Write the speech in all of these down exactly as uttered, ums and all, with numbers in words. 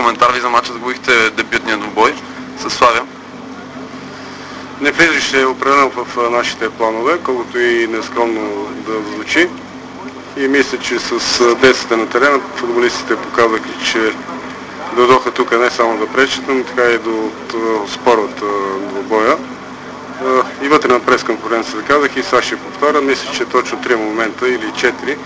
коментар ви за мача, загубихте дебютния двубой с Славия. Не влизаше определено в нашите планове, колкото и нескромно да звучи. И мисля, че с действията на терена футболистите показаха, че дойдоха тук не само да пречат, но така и да спорват двубоя. И вътре на пресконференцията казах, и сега ще повторя, мисля, че точно три момента или четири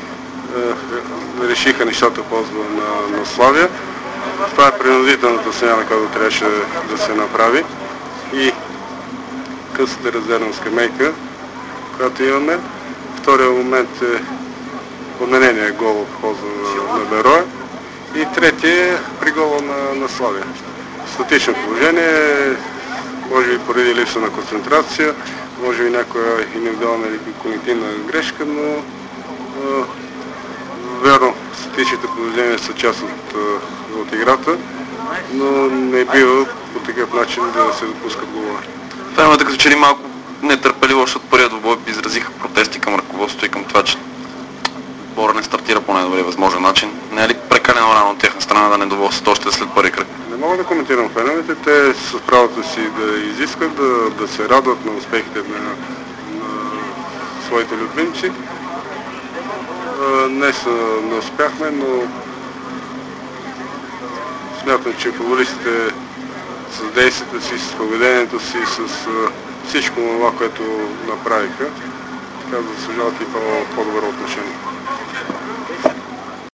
решиха нещата в полза на, на Славия. Това е принудителната смяна, която трябваше да се направи. И късата резервна скамейка, която имаме. Втория момент е отменения гол в полза на, на Бероя. И третия е при гола на, на Славия. Статично положение, може би поради липса на концентрация, може би някоя индивидуална или колективна грешка, но а, верно, статичните положения са част от, от играта, но не бива по такъв начин да се допускат голове. Феновете като че ли малко нетърпеливо, защото първият двубой изразиха протести към ръководството и към това, че отбора не стартира по най-добрия възможен начин. Не е ли прекалено рано от тяхна страна да недоволстват още след първи кръг? Не мога да коментирам феновете. Те с правото си да изискат, да, да се радват на успехите на, на своите любимци. Днес не успяхме, но смятам, че футболистите с действията си, с поведението си, с всичко това, което направиха, така да съжалят и по-добро отношение.